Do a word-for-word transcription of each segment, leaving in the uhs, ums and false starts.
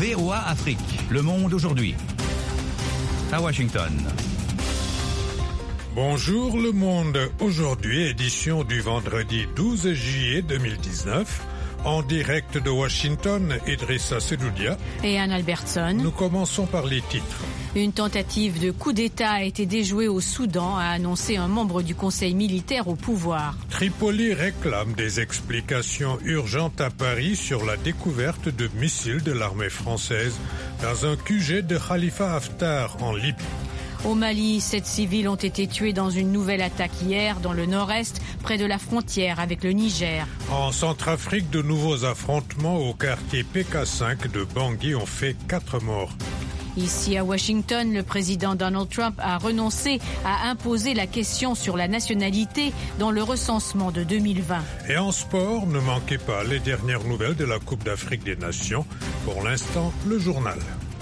V O A Afrique, Le Monde aujourd'hui. À Washington. Bonjour Le Monde aujourd'hui, édition du vendredi douze juillet deux mille dix-neuf. En direct de Washington, Idrissa Sedoudia et Anne Albertson. Nous commençons par les titres. Une tentative de coup d'État a été déjouée au Soudan, a annoncé un membre du Conseil militaire au pouvoir. Tripoli réclame des explications urgentes à Paris sur la découverte de missiles de l'armée française dans un Q G de Khalifa Haftar en Libye. Au Mali, sept civils ont été tués dans une nouvelle attaque hier dans le nord-est, près de la frontière avec le Niger. En Centrafrique, de nouveaux affrontements au quartier P K cinq de Bangui ont fait quatre morts. Ici à Washington, le président Donald Trump a renoncé à imposer la question sur la nationalité dans le recensement de deux mille vingt. Et en sport, ne manquez pas les dernières nouvelles de la Coupe d'Afrique des Nations. Pour l'instant, le journal.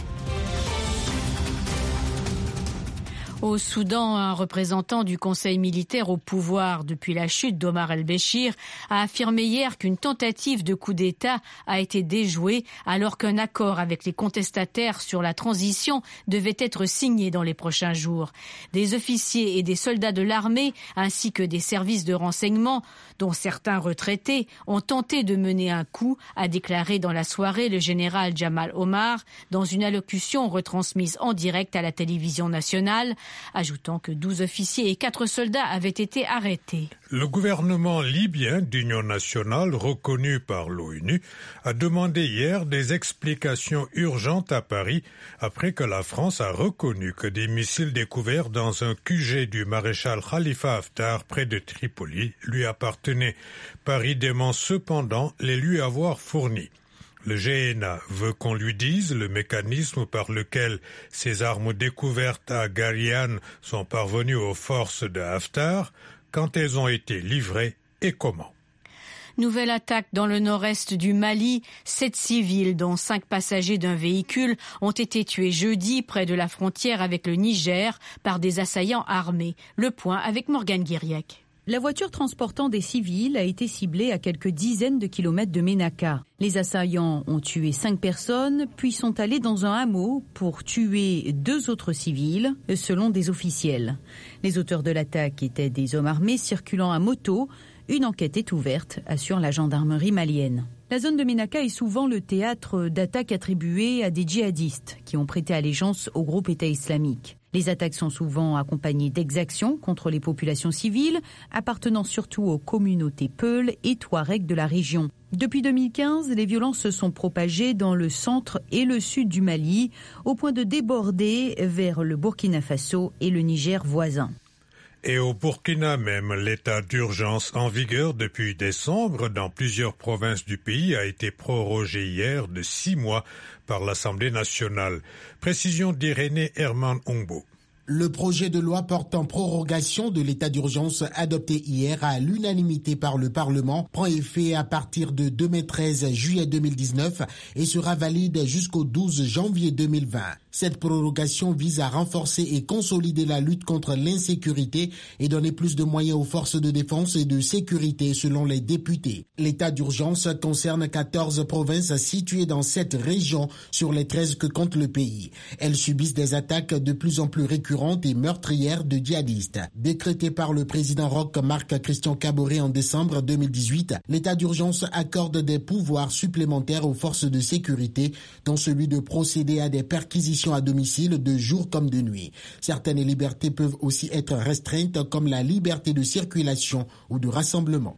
Au Soudan, un représentant du Conseil militaire au pouvoir depuis la chute d'Omar el-Béchir a affirmé hier qu'une tentative de coup d'État a été déjouée alors qu'un accord avec les contestataires sur la transition devait être signé dans les prochains jours. Des officiers et des soldats de l'armée ainsi que des services de renseignement, dont certains retraités, ont tenté de mener un coup, a déclaré dans la soirée le général Jamal Omar dans une allocution retransmise en direct à la télévision nationale, ajoutant que douze officiers et quatre soldats avaient été arrêtés. Le gouvernement libyen d'union nationale, reconnu par l'ONU, a demandé hier des explications urgentes à Paris après que la France a reconnu que des missiles découverts dans un Q G du maréchal Khalifa Haftar près de Tripoli lui appartenaient. Paris dément cependant les lui avoir fournis. Le G N A veut qu'on lui dise le mécanisme par lequel ces armes découvertes à Gariane sont parvenues aux forces de Haftar, quand elles ont été livrées et comment. Nouvelle attaque dans le nord-est du Mali. Sept civils, dont cinq passagers d'un véhicule, ont été tués jeudi près de la frontière avec le Niger par des assaillants armés. Le point avec Morgane Guiriec. La voiture transportant des civils a été ciblée à quelques dizaines de kilomètres de Ménaka. Les assaillants ont tué cinq personnes, puis sont allés dans un hameau pour tuer deux autres civils, selon des officiels. Les auteurs de l'attaque étaient des hommes armés circulant à moto. Une enquête est ouverte, assure la gendarmerie malienne. La zone de Ménaka est souvent le théâtre d'attaques attribuées à des djihadistes qui ont prêté allégeance au groupe État islamique. Les attaques sont souvent accompagnées d'exactions contre les populations civiles, appartenant surtout aux communautés Peul et Touareg de la région. Depuis deux mille quinze, les violences se sont propagées dans le centre et le sud du Mali, au point de déborder vers le Burkina Faso et le Niger voisin. Et au Burkina même, l'état d'urgence en vigueur depuis décembre dans plusieurs provinces du pays a été prorogé hier de six mois par l'Assemblée nationale. Précision d'Irénée Herman Ongbo. Le projet de loi portant prorogation de l'état d'urgence adopté hier à l'unanimité par le Parlement prend effet à partir de demain treize juillet deux mille dix-neuf et sera valide jusqu'au douze janvier deux mille vingt. Cette prorogation vise à renforcer et consolider la lutte contre l'insécurité et donner plus de moyens aux forces de défense et de sécurité selon les députés. L'état d'urgence concerne quatorze provinces situées dans sept régions sur les treize que compte le pays. Elles subissent des attaques de plus en plus récurrentes et meurtrières de djihadistes. Décrété par le président Roch Marc Christian Kaboré en décembre deux mille dix-huit, l'état d'urgence accorde des pouvoirs supplémentaires aux forces de sécurité, dont celui de procéder à des perquisitions à domicile de jour comme de nuit. Certaines libertés peuvent aussi être restreintes, comme la liberté de circulation ou de rassemblement.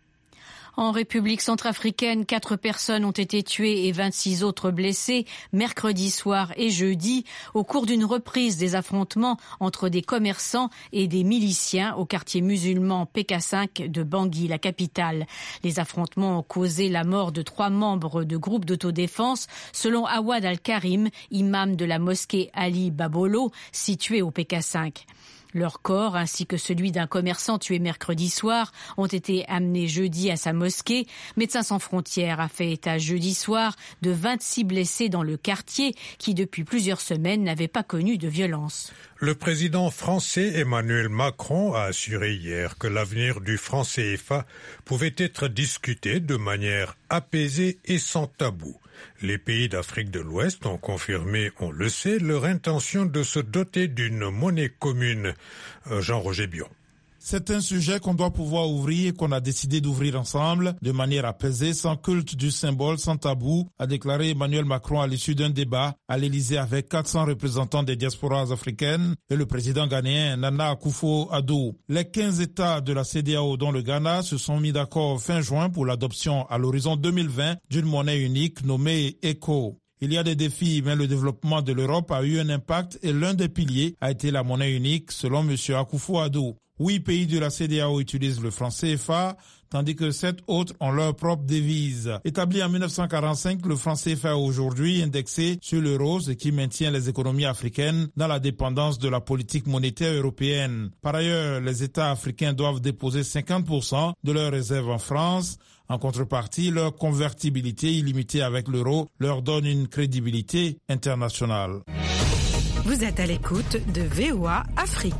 En République centrafricaine, quatre personnes ont été tuées et vingt-six autres blessées mercredi soir et jeudi au cours d'une reprise des affrontements entre des commerçants et des miliciens au quartier musulman P K cinq de Bangui, la capitale. Les affrontements ont causé la mort de trois membres de groupes d'autodéfense, selon Awad Al-Karim, imam de la mosquée Ali Babolo, située au P K cinq. Leurs corps, ainsi que celui d'un commerçant tué mercredi soir, ont été amenés jeudi à sa mosquée. Médecins sans frontières a fait état jeudi soir de vingt-six blessés dans le quartier qui, depuis plusieurs semaines, n'avaient pas connu de violence. Le président français Emmanuel Macron a assuré hier que l'avenir du franc C F A pouvait être discuté de manière apaisée et sans tabou. Les pays d'Afrique de l'Ouest ont confirmé, on le sait, leur intention de se doter d'une monnaie commune. Jean-Roger Bion. C'est un sujet qu'on doit pouvoir ouvrir et qu'on a décidé d'ouvrir ensemble de manière apaisée, sans culte du symbole, sans tabou, a déclaré Emmanuel Macron à l'issue d'un débat à l'Élysée avec quatre cents représentants des diasporas africaines et le président ghanéen Nana Akufo-Addo. Les quinze États de la C E D E A O, dont le Ghana, se sont mis d'accord fin juin pour l'adoption à l'horizon deux mille vingt d'une monnaie unique nommée ECO. Il y a des défis, mais le développement de l'Europe a eu un impact et l'un des piliers a été la monnaie unique, selon M. Akufo-Addo. Huit pays de la C E D E A O utilisent le franc C F A, tandis que sept autres ont leur propre devise. Établi en mille neuf cent quarante-cinq, le franc C F A est aujourd'hui indexé sur l'euro, ce qui maintient les économies africaines dans la dépendance de la politique monétaire européenne. Par ailleurs, les États africains doivent déposer cinquante pour cent de leurs réserves en France. En contrepartie, leur convertibilité illimitée avec l'euro leur donne une crédibilité internationale. Vous êtes à l'écoute de V O A Afrique.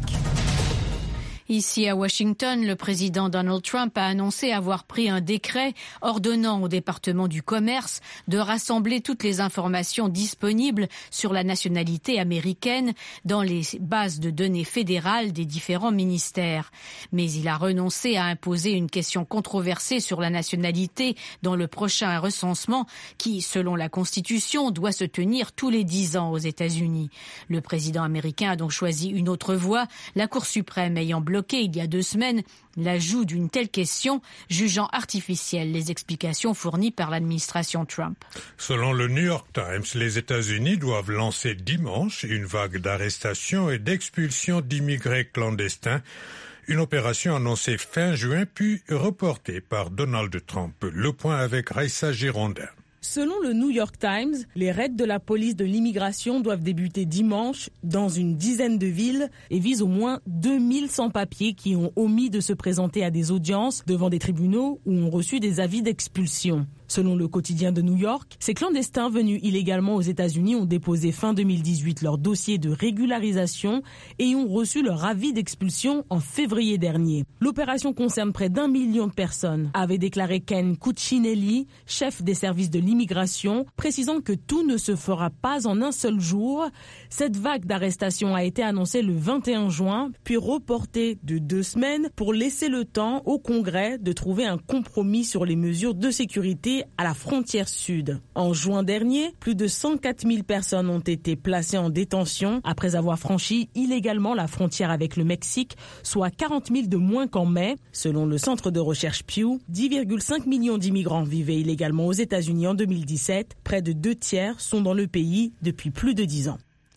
Ici à Washington, le président Donald Trump a annoncé avoir pris un décret ordonnant au département du commerce de rassembler toutes les informations disponibles sur la nationalité américaine dans les bases de données fédérales des différents ministères. Mais il a renoncé à imposer une question controversée sur la nationalité dans le prochain recensement qui, selon la Constitution, doit se tenir tous les dix ans aux États-Unis. Le président américain a donc choisi une autre voie, la Cour suprême ayant bloqué il y a deux semaines l'ajout d'une telle question, jugeant artificielles les explications fournies par l'administration Trump. Selon le New York Times, les États-Unis doivent lancer dimanche une vague d'arrestations et d'expulsions d'immigrés clandestins. Une opération annoncée fin juin puis reportée par Donald Trump. Le point avec Raissa Girondin. Selon le New York Times, les raids de la police de l'immigration doivent débuter dimanche dans une dizaine de villes et visent au moins deux mille sans-papiers qui ont omis de se présenter à des audiences devant des tribunaux ou ont reçu des avis d'expulsion. Selon le quotidien de New York, ces clandestins venus illégalement aux États-Unis ont déposé fin deux mille dix-huit leur dossier de régularisation et ont reçu leur avis d'expulsion en février dernier. L'opération concerne près d'un million de personnes, avait déclaré Ken Cuccinelli, chef des services de l'immigration, précisant que tout ne se fera pas en un seul jour. Cette vague d'arrestations a été annoncée le vingt et un juin, puis reportée de deux semaines pour laisser le temps au Congrès de trouver un compromis sur les mesures de sécurité à la frontière sud. En juin dernier, plus de cent quatre mille personnes ont été placées en détention après avoir franchi illégalement la frontière avec le Mexique, soit quarante mille de moins qu'en mai. Selon le centre de recherche Pew, dix virgule cinq millions d'immigrants vivaient illégalement aux États-Unis en deux mille dix-sept. Près de deux tiers sont dans le pays depuis plus de dix ans.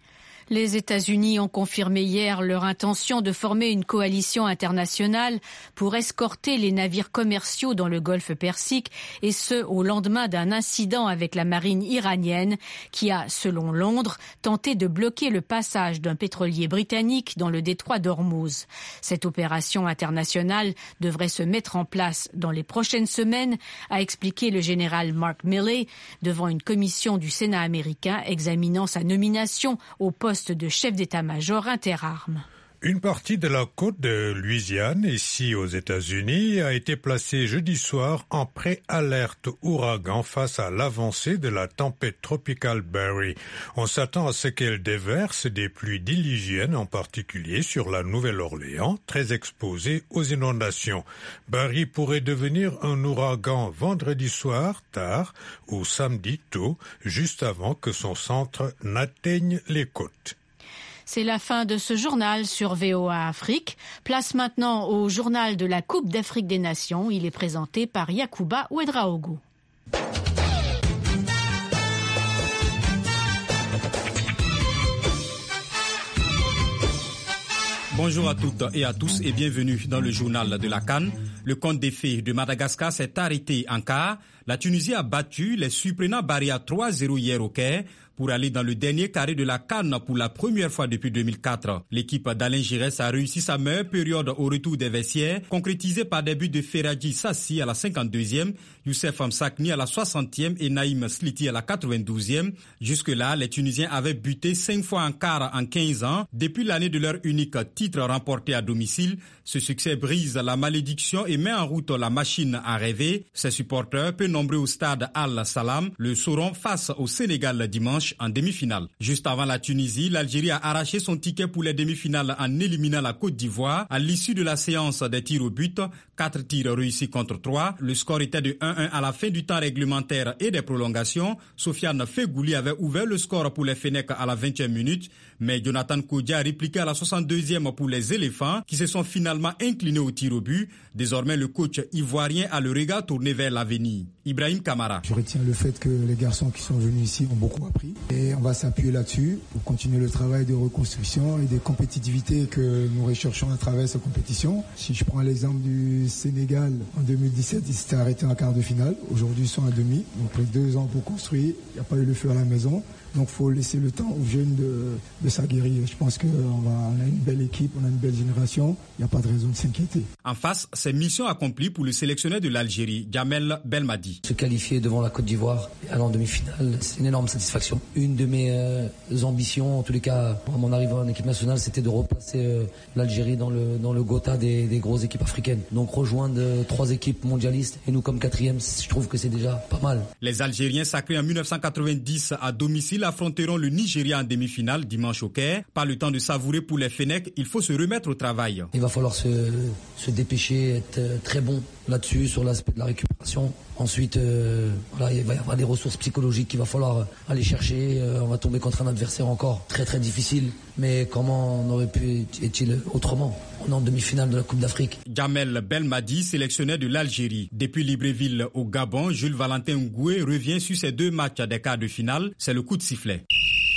Les États-Unis ont confirmé hier leur intention de former une coalition internationale pour escorter les navires commerciaux dans le golfe Persique, et ce au lendemain d'un incident avec la marine iranienne qui a, selon Londres, tenté de bloquer le passage d'un pétrolier britannique dans le détroit d'Ormuz. Cette opération internationale devrait se mettre en place dans les prochaines semaines, a expliqué le général Mark Milley devant une commission du Sénat américain examinant sa nomination au poste de chef d'état-major interarmes. Une partie de la côte de Louisiane, ici aux États-Unis, a été placée jeudi soir en pré-alerte ouragan face à l'avancée de la tempête tropicale Barry. On s'attend à ce qu'elle déverse des pluies diluviennes, en particulier sur la Nouvelle-Orléans, très exposée aux inondations. Barry pourrait devenir un ouragan vendredi soir, tard, ou samedi tôt, juste avant que son centre n'atteigne les côtes. C'est la fin de ce journal sur V O A Afrique. Place maintenant au journal de la Coupe d'Afrique des Nations. Il est présenté par Yacouba Ouedraogo. Bonjour à toutes et à tous et bienvenue dans le journal de la CAN. Le conte des fées de Madagascar s'est arrêté en quart. La Tunisie a battu les surprenants Bari à trois zéro hier au Caire pour aller dans le dernier carré de la CAN pour la première fois depuis deux mille quatre. L'équipe d'Alain Giresse a réussi sa meilleure période au retour des vestiaires, concrétisée par des buts de Ferradji Sassi à la cinquante-deuxième, Youssef Msakni à la soixantième et Naïm Sliti à la quatre-vingt-douzième. Jusque-là, les Tunisiens avaient buté cinq fois en quart en quinze ans. Depuis l'année de leur unique titre remporté à domicile, ce succès brise la malédiction et met en route la machine à rêver. Ses supporters, peu nombreux au stade Al-Salam, le sauront face au Sénégal dimanche en demi-finale. Juste avant la Tunisie, l'Algérie a arraché son ticket pour les demi-finales en éliminant la Côte d'Ivoire. À l'issue de la séance des tirs au but, quatre tirs réussis contre trois. Le score était de un un à la fin du temps réglementaire et des prolongations. Sofiane Fegouli avait ouvert le score pour les Fennecs à la vingtième minute, mais Jonathan Kodja a répliqué à la soixante-deuxième pour les éléphants qui se sont finalement inclinés au tir au but. Désormais, le coach ivoirien a le regard tourné vers l'avenir. Ibrahim Kamara. Je retiens le fait que les garçons qui sont venus ici ont beaucoup appris et on va s'appuyer là-dessus pour continuer le travail de reconstruction et de compétitivité que nous recherchons à travers ces compétitions. Si je prends l'exemple du Sénégal, en deux mille dix-sept, ils s'étaient arrêtés en quart de finale. Aujourd'hui, ils sont à demi. Ils ont pris deux ans pour construire. Il n'y a pas eu le feu à la maison. Donc, il faut laisser le temps aux jeunes de, de s'aguerrir. Je pense qu'on on a une belle équipe, on a une belle génération. Il n'y a pas de raison de s'inquiéter. En face, c'est mission accomplie pour le sélectionneur de l'Algérie, Djamel Belmadi. Se qualifier devant la Côte d'Ivoire et aller en demi-finale, c'est une énorme satisfaction. Une de mes euh, ambitions, en tous les cas, à mon arrivée en équipe nationale, c'était de replacer euh, l'Algérie dans le, dans le Gotha des, des grosses équipes africaines. Donc, rejoindre euh, trois équipes mondialistes et nous comme quatrième, je trouve que c'est déjà pas mal. Les Algériens sacrés en mille neuf cent quatre-vingt-dix à domicile affronteront le Nigeria en demi-finale dimanche au Caire. Pas le temps de savourer pour les Fennecs, il faut se remettre au travail. Il va falloir se, se dépêcher, être très bon là-dessus, sur l'aspect de la récupération. Ensuite, euh, voilà, il va y avoir des ressources psychologiques qu'il va falloir aller chercher. Euh, on va tomber contre un adversaire encore très très difficile. Mais comment on aurait pu être-il autrement? On est en demi-finale de la Coupe d'Afrique. Djamel Belmadi, sélectionneur de l'Algérie. Depuis Libreville au Gabon, Jules Valentin Ngoué revient sur ses deux matchs des quarts de finale. C'est le coup de sifflet.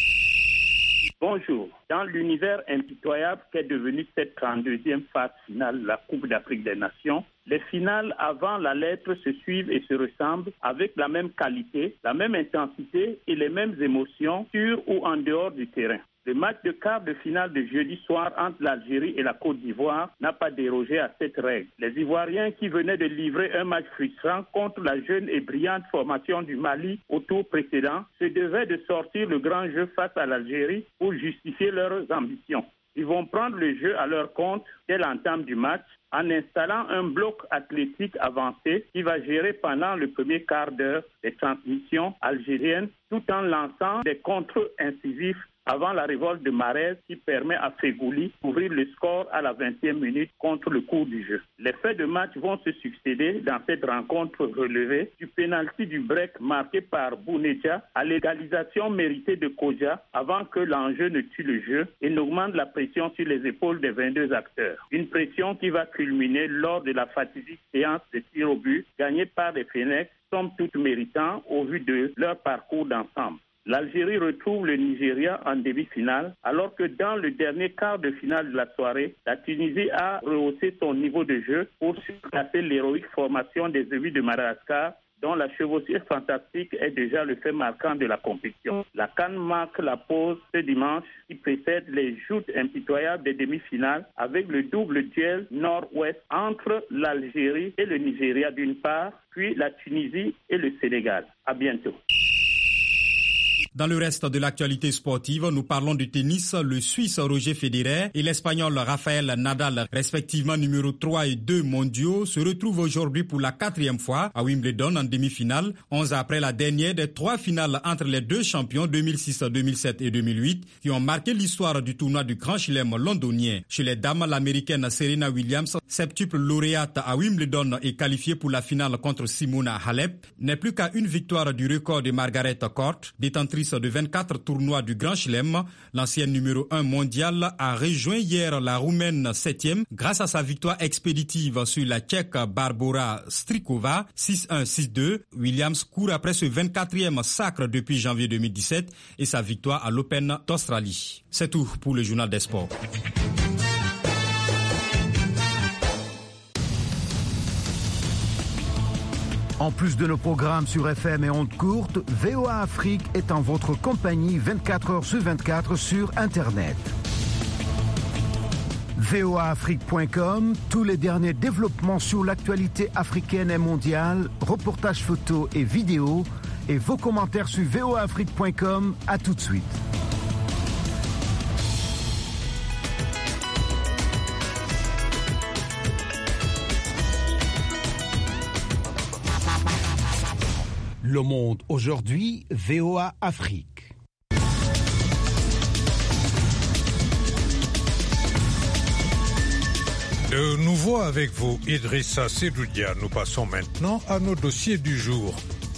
Bonjour. Dans l'univers impitoyable qu'est devenue cette trente-deuxième phase finale de la Coupe d'Afrique des Nations, les finales avant la lettre se suivent et se ressemblent avec la même qualité, la même intensité et les mêmes émotions sur ou en dehors du terrain. Le match de quart de finale de jeudi soir entre l'Algérie et la Côte d'Ivoire n'a pas dérogé à cette règle. Les Ivoiriens qui venaient de livrer un match frustrant contre la jeune et brillante formation du Mali au tour précédent se devaient de sortir le grand jeu face à l'Algérie pour justifier leurs ambitions. Ils vont prendre le jeu à leur compte dès l'entame du match en installant un bloc athlétique avancé qui va gérer pendant le premier quart d'heure les transmissions algériennes tout en lançant des contres incisifs avant la révolte de Marez qui permet à Fegouli d'ouvrir le score à la vingtième minute contre le cours du jeu. Les faits de match vont se succéder dans cette rencontre relevée du pénalty du break marqué par Bounedja à l'égalisation méritée de Kodja avant que l'enjeu ne tue le jeu et n'augmente la pression sur les épaules des vingt-deux acteurs. Une pression qui va culminer lors de la fatidique séance de tir au but gagnée par les Fennecs, somme toute méritant au vu de leur parcours d'ensemble. L'Algérie retrouve le Nigeria en demi-finale, alors que dans le dernier quart de finale de la soirée, la Tunisie a rehaussé son niveau de jeu pour surclasser l'héroïque formation des Zébus de Madagascar, dont la chevauchée fantastique est déjà le fait marquant de la compétition. La CAN marque la pause ce dimanche qui précède les joutes impitoyables des demi-finales avec le double duel nord-ouest entre l'Algérie et le Nigeria d'une part, puis la Tunisie et le Sénégal. À bientôt. Dans le reste de l'actualité sportive, nous parlons du tennis. Le Suisse Roger Federer et l'Espagnol Rafael Nadal, respectivement numéro trois et deux mondiaux, se retrouvent aujourd'hui pour la quatrième fois à Wimbledon en demi-finale, onze après la dernière des trois finales entre les deux champions deux mille six, deux mille sept et deux mille huit qui ont marqué l'histoire du tournoi du Grand Chelem londonien. Chez les dames, l'américaine Serena Williams, septuple lauréate à Wimbledon et qualifiée pour la finale contre Simona Halep, n'est plus qu'à une victoire du record de Margaret Court, détentrice de vingt-quatre tournois du Grand Chelem. L'ancienne numéro un mondiale a rejoint hier la Roumaine septième grâce à sa victoire expéditive sur la Tchèque Barbora Strikova six un six deux. Williams court après ce vingt-quatrième sacre depuis janvier deux mille dix-sept et sa victoire à l'Open d'Australie. C'est tout pour le journal des sports. En plus de nos programmes sur F M et ondes courtes, V O A Afrique est en votre compagnie vingt-quatre heures sur vingt-quatre sur Internet. V O A Afrique point com, tous les derniers développements sur l'actualité africaine et mondiale, reportages photos et vidéos, et vos commentaires sur V O A Afrique point com. À tout de suite. Le Monde aujourd'hui, V O A Afrique. De nouveau avec vous, Idrissa Sedoudia. Nous passons maintenant à nos dossiers du jour.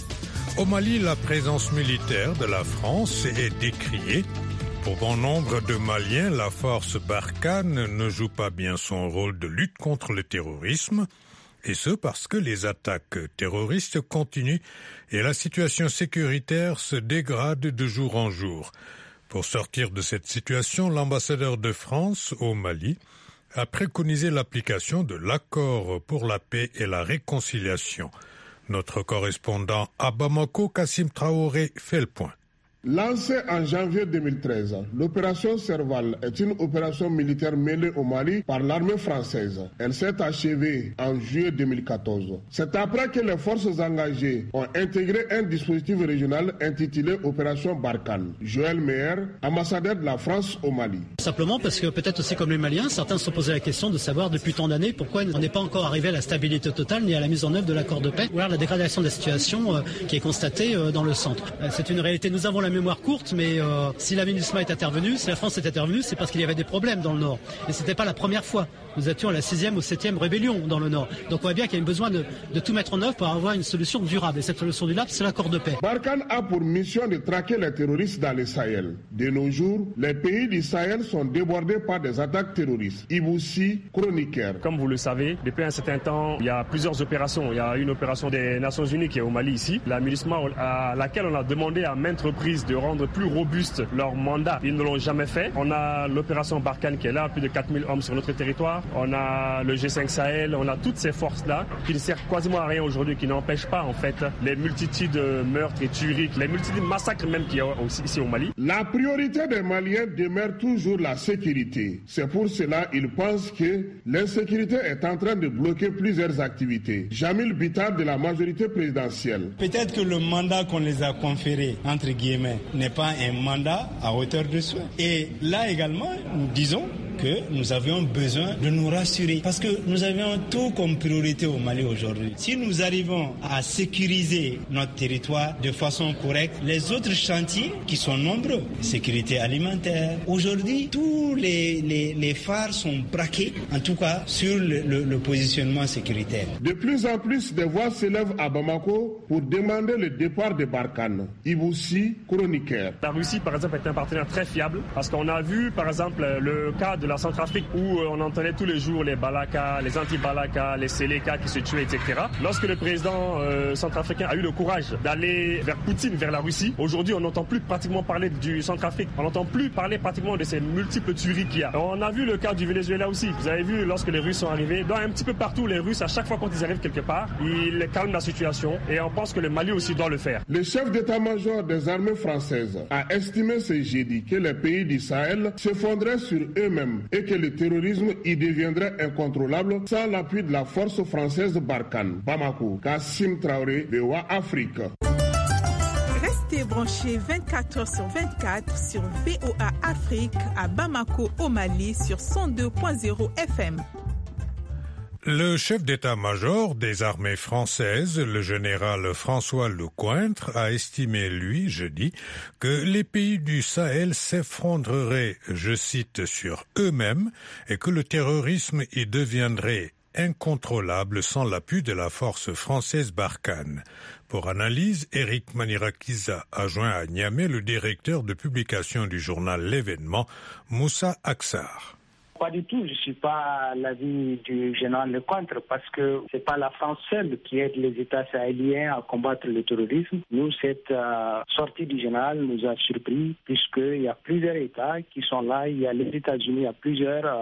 Au Mali, la présence militaire de la France est décriée. Pour bon nombre de Maliens, la force Barkhane ne joue pas bien son rôle de lutte contre le terrorisme. Et ce parce que les attaques terroristes continuent et la situation sécuritaire se dégrade de jour en jour. Pour sortir de cette situation, l'ambassadeur de France au Mali a préconisé l'application de l'accord pour la paix et la réconciliation. Notre correspondant à Bamako, Kassim Traoré, fait le point. Lancée en janvier deux mille treize, l'opération Serval est une opération militaire menée au Mali par l'armée française. Elle s'est achevée en juillet deux mille quatorze. C'est après que les forces engagées ont intégré un dispositif régional intitulé Opération Barkhane. Joël Meyer, ambassadeur de la France au Mali. Simplement parce que peut-être aussi comme les Maliens, certains se sont posé la question de savoir depuis tant d'années pourquoi on n'est pas encore arrivé à la stabilité totale ni à la mise en œuvre de l'accord de paix ou alors la dégradation de la situation euh, qui est constatée euh, dans le centre. Euh, c'est une réalité, nous avons la mémoire courte, mais euh, si la MINUSMA est intervenue, si la France est intervenue, c'est parce qu'il y avait des problèmes dans le Nord. Et c'était pas la première fois. Nous étions à la sixième ou septième rébellion dans le Nord. Donc on voit bien qu'il y a besoin de, de tout mettre en œuvre pour avoir une solution durable. Et cette solution durable, c'est l'accord de paix. Barkhane a pour mission de traquer les terroristes dans le Sahel. De nos jours, les pays du Sahel sont débordés par des attaques terroristes. Iboussi, chroniqueur. Comme vous le savez, depuis un certain temps, il y a plusieurs opérations. Il y a une opération des Nations Unies qui est au Mali ici. La MINUSMA, à laquelle on a demandé à maintes reprises de rendre plus robuste leur mandat. Ils ne l'ont jamais fait. On a l'opération Barkhane qui est là, plus de quatre mille hommes sur notre territoire. On a le G cinq Sahel, on a toutes ces forces-là qui ne servent quasiment à rien aujourd'hui, qui n'empêchent pas en fait les multitudes de meurtres et tueries, les multitudes de massacres même qu'il y a aussi ici au Mali. La priorité des Maliens demeure toujours la sécurité. C'est pour cela qu'ils pensent que l'insécurité est en train de bloquer plusieurs activités. Jamil Bitar de la majorité présidentielle. Peut-être que le mandat qu'on les a conféré, entre guillemets, n'est pas un mandat à hauteur de soi. Et là également, nous disons que nous avions besoin de nous rassurer parce que nous avions tout comme priorité au Mali aujourd'hui. Si nous arrivons à sécuriser notre territoire de façon correcte, les autres chantiers qui sont nombreux, sécurité alimentaire, aujourd'hui tous les, les, les phares sont braqués, en tout cas sur le, le, le positionnement sécuritaire. De plus en plus de voix s'élèvent à Bamako pour demander le départ de Barkhane. Iboussi, chroniqueur. La Russie par exemple est un partenaire très fiable parce qu'on a vu par exemple le cas de la Centrafrique où on entendait tous les jours les Balaka, les anti-Balaka, les Seleka qui se tuaient, et cetera. Lorsque le président euh, centrafricain a eu le courage d'aller vers Poutine, vers la Russie, aujourd'hui on n'entend plus pratiquement parler du Centrafrique. On n'entend plus parler pratiquement de ces multiples tueries qu'il y a. On a vu le cas du Venezuela aussi. Vous avez vu lorsque les Russes sont arrivés, dans un petit peu partout les Russes, à chaque fois quand ils arrivent quelque part, ils calment la situation et on pense que le Mali aussi doit le faire. Le chef d'état-major des armées françaises a estimé ce jeudi que les pays du Sahel s'effondraient sur eux-mêmes et que le terrorisme y deviendrait incontrôlable sans l'appui de la force française Barkhane. Bamako, Kassim Traoré, V O A Afrique. Restez branchés vingt-quatre heures sur vingt-quatre sur V O A Afrique à Bamako au Mali sur cent deux point zéro F M. Le chef d'état-major des armées françaises, le général François Lecointre, a estimé, lui, jeudi, que les pays du Sahel s'effondreraient, je cite, sur eux-mêmes et que le terrorisme y deviendrait incontrôlable sans l'appui de la force française Barkhane. Pour analyse, Eric Manirakiza a joint à Niamey le directeur de publication du journal L'Événement, Moussa Aksar. Pas du tout, je ne suis pas à l'avis du général Lecointre parce que ce n'est pas la France seule qui aide les États sahéliens à combattre le terrorisme. Nous, cette euh, sortie du général nous a surpris puisqu'il y a plusieurs États qui sont là. Il y a les États-Unis, il y a plusieurs euh,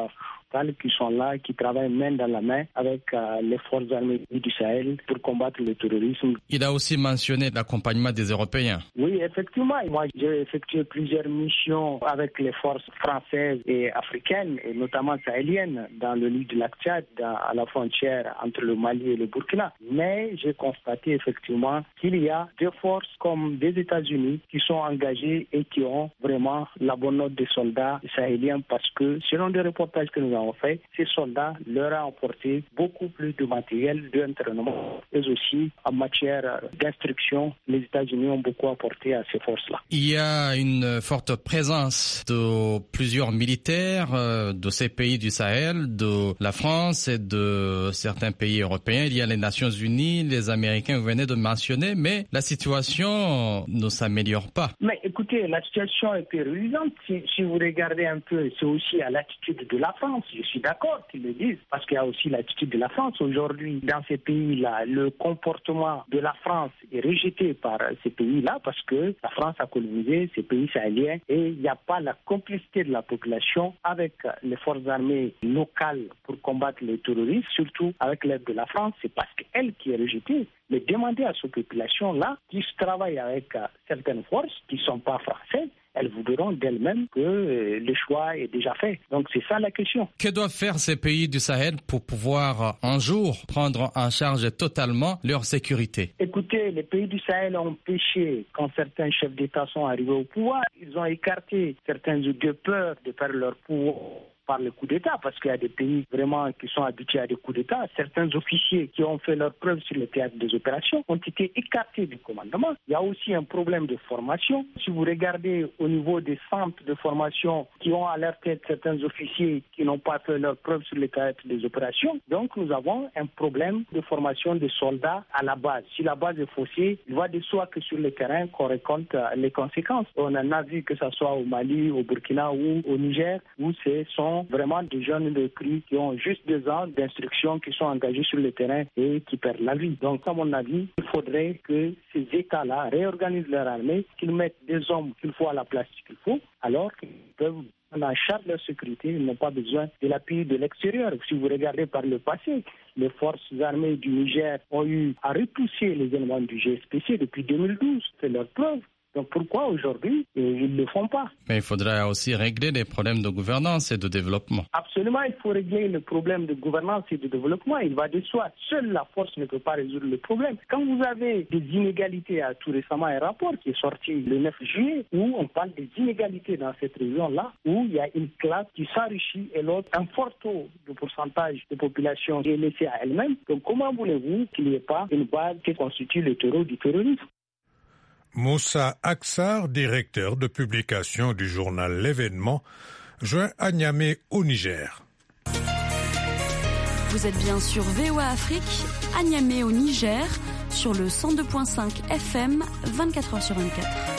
occidentales qui sont là, qui travaillent main dans la main avec euh, les forces armées du Sahel pour combattre le terrorisme. Il a aussi mentionné l'accompagnement des Européens. Oui, effectivement. Moi, j'ai effectué plusieurs missions avec les forces françaises et africaines, et notamment sahéliennes, dans le lit du lac Tchad, à la frontière entre le Mali et le Burkina. Mais j'ai constaté effectivement qu'il y a des forces comme des États-Unis qui sont engagées et qui ont vraiment la bonne note des soldats sahéliens, parce que selon des reportages que nous avons faits, ces soldats leur ont apporté beaucoup plus de matériel, d'entraînement, et aussi en matière d'instruction, les États-Unis ont beaucoup apporté à ces forces-là. Il y a une forte présence de plusieurs militaires de ces pays du Sahel, de la France et de certains pays européens. Il y a les Nations Unies, les Américains, vous venez de mentionner, mais la situation ne s'améliore pas. Mais écoutez, la situation est périllante. Si, si vous regardez un peu, c'est aussi à l'attitude de la France. Je suis d'accord qu'ils le disent, parce qu'il y a aussi l'attitude de la France. Aujourd'hui, dans ces pays-là, le comportement de la France est rejeté par ces pays-là, parce que la France a colonisé ces pays sahéliens et il n'y a pas la complicité de la population avec les forces armées locales pour combattre les terroristes, surtout avec l'aide de la France. C'est parce qu'elle qui est rejetée. Mais demander à ces populations-là qui travaillent avec euh, certaines forces qui ne sont pas françaises, elles voudront d'elles-mêmes que euh, le choix est déjà fait. Donc c'est ça la question. Que doivent faire ces pays du Sahel pour pouvoir un jour prendre en charge totalement leur sécurité? Écoutez, les pays du Sahel ont péché quand certains chefs d'État sont arrivés au pouvoir. Ils ont écarté certains de peur de faire leur pouvoir par le coup d'État, parce qu'il y a des pays vraiment qui sont habitués à des coups d'État. Certains officiers qui ont fait leurs preuves sur le théâtre des opérations ont été écartés du commandement. Il y a aussi un problème de formation. Si vous regardez au niveau des centres de formation qui ont à leur tête certains officiers qui n'ont pas fait leurs preuves sur le théâtre des opérations, donc nous avons un problème de formation des soldats à la base. Si la base est faussée, il va de soi que sur le terrain qu'on récolte les conséquences. On en a vu que ce soit au Mali, au Burkina ou au Niger, où ce sont vraiment des jeunes de cri qui ont juste deux ans d'instruction, qui sont engagés sur le terrain et qui perdent la vie. Donc, à mon avis, il faudrait que ces États-là réorganisent leur armée, qu'ils mettent des hommes qu'il faut à la place qu'il faut, alors qu'ils peuvent prendre en charge leur sécurité. Ils n'ont pas besoin de l'appui de l'extérieur. Si vous regardez par le passé, les forces armées du Niger ont eu à repousser les éléments du G S P C depuis deux mille douze. C'est leur preuve. Donc pourquoi aujourd'hui ils ne le font pas? Mais il faudrait aussi régler les problèmes de gouvernance et de développement. Absolument, il faut régler le problème de gouvernance et de développement. Il va de soi. Seule la force ne peut pas résoudre le problème. Quand vous avez des inégalités, à tout récemment un rapport qui est sorti le neuf juillet où on parle des inégalités dans cette région-là, où il y a une classe qui s'enrichit et l'autre, un fort taux de pourcentage de population qui est laissée à elle-même. Donc comment voulez-vous qu'il n'y ait pas une base qui constitue le terreau du terrorisme? Moussa Aksar, directeur de publication du journal L'Événement, joint à Niamey au Niger. Vous êtes bien sur V O A Afrique, à Niamey au Niger, sur le cent deux virgule cinq F M, vingt-quatre heures sur vingt-quatre.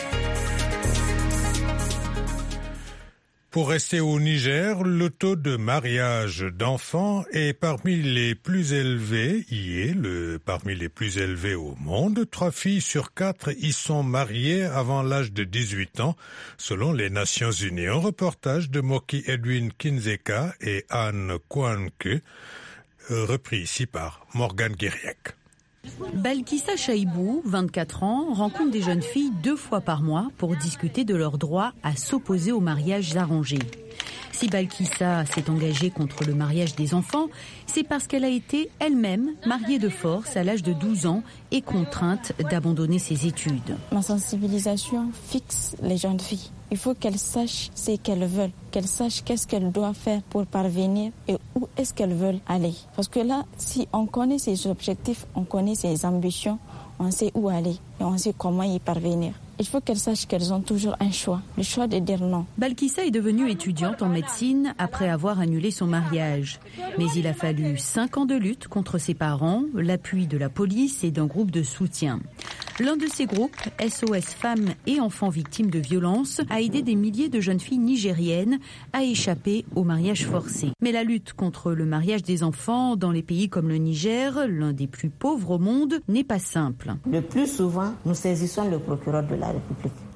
Pour rester au Niger, le taux de mariage d'enfants est parmi les plus élevés, y est le parmi les plus élevés au monde. Trois filles sur quatre y sont mariées avant l'âge de dix-huit ans, selon les Nations Unies. Un reportage de Moki Edwin Kinzeka et Anne Kouanke, repris ici par Morgane Guériec. Balkissa Chaibou, vingt-quatre ans, rencontre des jeunes filles deux fois par mois pour discuter de leur droit à s'opposer aux mariages arrangés. Si Balkissa s'est engagée contre le mariage des enfants, c'est parce qu'elle a été elle-même mariée de force à l'âge de douze ans et contrainte d'abandonner ses études. Ma sensibilisation fixe les jeunes filles. Il faut qu'elles sachent ce qu'elles veulent, qu'elles sachent qu'est-ce qu'elles doivent faire pour parvenir et où est-ce qu'elles veulent aller. Parce que là, si on connaît ses objectifs, on connaît ses ambitions, on sait où aller et on sait comment y parvenir. Il faut qu'elles sachent qu'elles ont toujours un choix, le choix de dire non. Balkissa est devenue étudiante en médecine après avoir annulé son mariage. Mais il a fallu cinq ans de lutte contre ses parents, l'appui de la police et d'un groupe de soutien. L'un de ces groupes, S O S Femmes et Enfants Victimes de Violences, a aidé des milliers de jeunes filles nigériennes à échapper au mariage forcé. Mais la lutte contre le mariage des enfants dans les pays comme le Niger, l'un des plus pauvres au monde, n'est pas simple. Le plus souvent, nous saisissons le procureur de la République.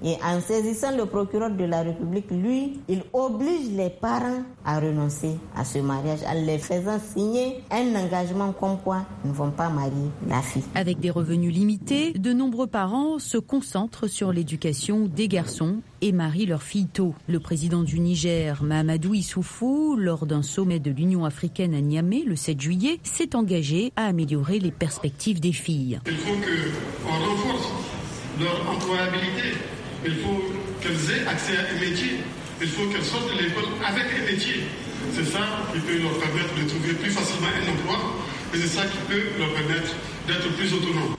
Et en saisissant le procureur de la République, lui, il oblige les parents à renoncer à ce mariage en les faisant signer un engagement comme quoi ils ne vont pas marier la fille. Avec des revenus limités, de nombreux parents se concentrent sur l'éducation des garçons et marient leurs filles tôt. Le président du Niger, Mahamadou Issoufou, lors d'un sommet de l'Union africaine à Niamey le sept juillet, s'est engagé à améliorer les perspectives des filles. Il faut qu'on renforce leur employabilité. Il faut qu'elles aient accès à un métier. Il faut qu'elles sortent de l'école avec un métier. C'est ça qui peut leur permettre de trouver plus facilement un emploi et c'est ça qui peut leur permettre d'être plus autonomes.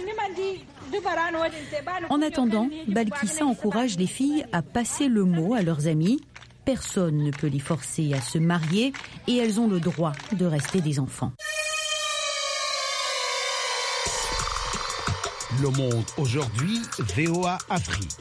En attendant, Balkissa encourage les filles à passer le mot à leurs amis. Personne ne peut les forcer à se marier et elles ont le droit de rester des enfants. Le Monde aujourd'hui, V O A Afrique.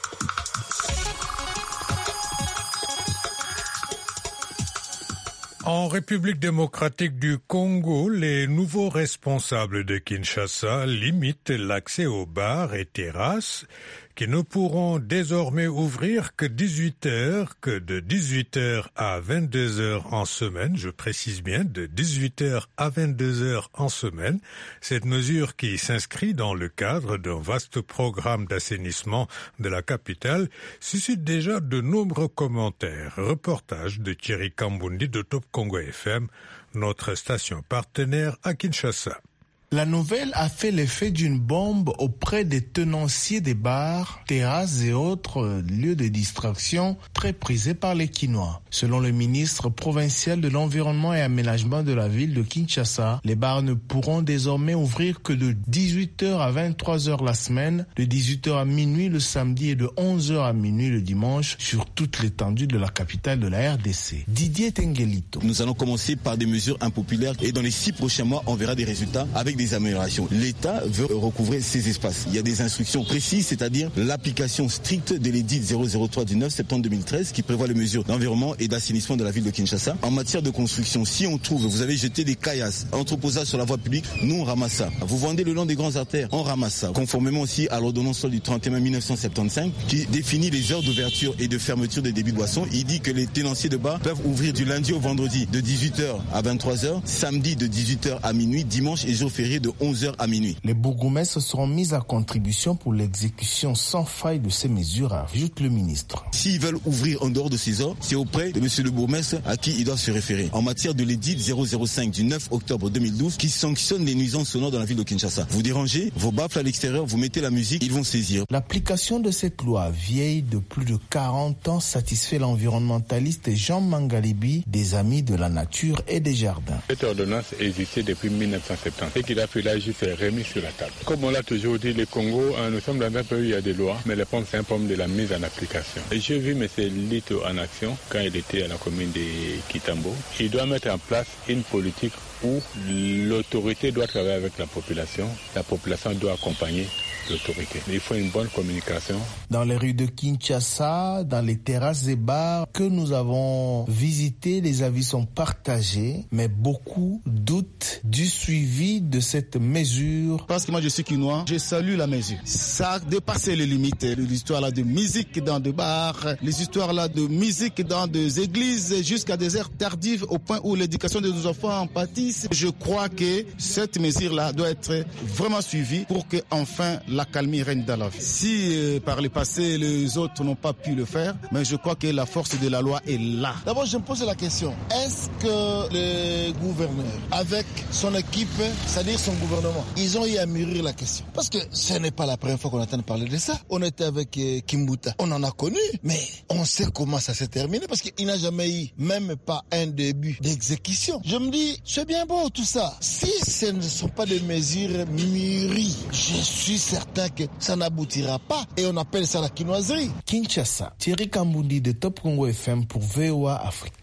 En République démocratique du Congo, les nouveaux responsables de Kinshasa limitent l'accès aux bars et terrasses qui ne pourront désormais ouvrir que dix-huit heures, que de dix-huit heures à vingt-deux heures en semaine, je précise bien, de dix-huit heures à vingt-deux heures en semaine. Cette mesure qui s'inscrit dans le cadre d'un vaste programme d'assainissement de la capitale suscite déjà de nombreux commentaires. Reportage de Thierry Kambundi de Top Congo F M, notre station partenaire à Kinshasa. La nouvelle a fait l'effet d'une bombe auprès des tenanciers des bars, terrasses et autres lieux de distraction très prisés par les Kinois. Selon le ministre provincial de l'Environnement et Aménagement de la ville de Kinshasa, les bars ne pourront désormais ouvrir que de dix-huit heures à vingt-trois heures la semaine, de dix-huit heures à minuit le samedi et de onze heures à minuit le dimanche sur toute l'étendue de la capitale de la R D C. Didier Tengelito. Nous allons commencer par des mesures impopulaires et dans les six prochains mois, on verra des résultats avec des des améliorations. L'État veut recouvrer ces espaces. Il y a des instructions précises, c'est-à-dire l'application stricte de l'édit zéro zéro trois du neuf septembre deux mille treize qui prévoit les mesures d'environnement et d'assainissement de la ville de Kinshasa. En matière de construction, si on trouve, vous avez jeté des caillasses, entreposage sur la voie publique, nous on ramasse ça. Vous vendez le long des grandes artères, on ramasse ça. Conformément aussi à l'ordonnance du trente et un mai mille neuf cent soixante-quinze qui définit les heures d'ouverture et de fermeture des débits de boissons, il dit que les tenanciers de bars peuvent ouvrir du lundi au vendredi de dix-huit heures à vingt-trois heures, samedi de dix-huit heures à minuit, dimanche et jour férié de onze heures à minuit. Les bourgmestres seront mis à contribution pour l'exécution sans faille de ces mesures, ajoute le ministre. S'ils veulent ouvrir en dehors de ces heures, c'est auprès de monsieur le bourgmestre à qui ils doivent se référer. En matière de l'édit zéro zéro cinq du neuf octobre deux mille douze qui sanctionne les nuisances sonores dans la ville de Kinshasa. Vous dérangez, vos baffles à l'extérieur, vous mettez la musique, ils vont saisir. L'application de cette loi vieille de plus de quarante ans satisfait l'environnementaliste Jean Mangalibi, des Amis de la Nature et des Jardins. Cette ordonnance existait depuis mille neuf cent soixante-dix et qu'il a fallu juste remis sur la table. Comme on l'a toujours dit, le Congo, nous sommes dans un pays où il y a des lois, mais le problème c'est un problème de la mise en application. Et j'ai vu M. Lito en action quand il était à la commune de Kitambo. Il doit mettre en place une politique où l'autorité doit travailler avec la population, la population doit accompagner l'autorité. Il faut une bonne communication. Dans les rues de Kinshasa, dans les terrasses et bars que nous avons visités, les avis sont partagés, mais beaucoup doutent du suivi de cette mesure. Parce que moi je suis quinois, je salue la mesure. Ça a dépassé les limites. Les histoires là de musique dans des bars, les histoires là de musique dans des églises jusqu'à des heures tardives au point où l'éducation de nos enfants en pâtissent. Je crois que cette mesure là doit être vraiment suivie pour que enfin la calmie règne dans la vie. Si euh, par le passé les autres n'ont pas pu le faire, mais je crois que la force de la loi est là. D'abord je me pose la question, est-ce que le gouverneur avec son équipe, c'est-à-dire son gouvernement, ils ont eu à mûrir la question? Parce que ce n'est pas la première fois qu'on entend parler de ça. On était avec euh, Kimbuta, on en a connu, mais on sait comment ça s'est terminé parce qu'il n'a jamais eu même pas un début d'exécution. Je me dis, c'est bien beau tout ça. Si ce ne sont pas des mesures mûries, je suis certain que ça n'aboutira pas et on appelle ça la quinoiserie. Kinshasa, Thierry Kambundi de Top Congo F M pour V O A Afrique.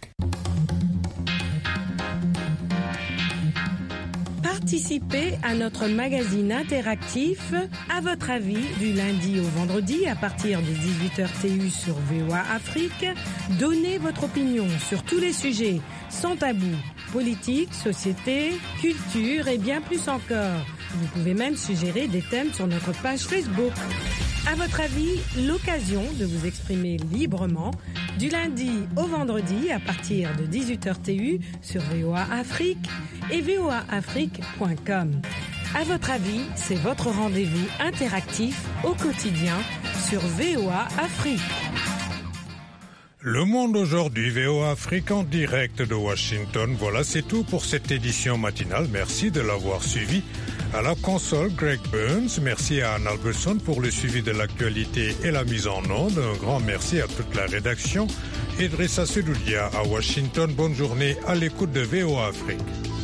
Participez à notre magazine interactif À votre avis du lundi au vendredi à partir de dix-huit heures T U sur V O A Afrique. Donnez votre opinion sur tous les sujets sans tabou, politique, société, culture et bien plus encore. Vous pouvez même suggérer des thèmes sur notre page Facebook. À votre avis, l'occasion de vous exprimer librement du lundi au vendredi à partir de dix-huit heures T U sur V O A Afrique et V O A Afrique point com. À votre avis, c'est votre rendez-vous interactif au quotidien sur V O A Afrique. Le Monde aujourd'hui, V O A Afrique en direct de Washington. Voilà, c'est tout pour cette édition matinale. Merci de l'avoir suivi. À la console, Greg Burns. Merci à Anne Alberson pour le suivi de l'actualité et la mise en onde. Un grand merci à toute la rédaction. Idrissa Sedoudia à Washington. Bonne journée à l'écoute de V O A Afrique.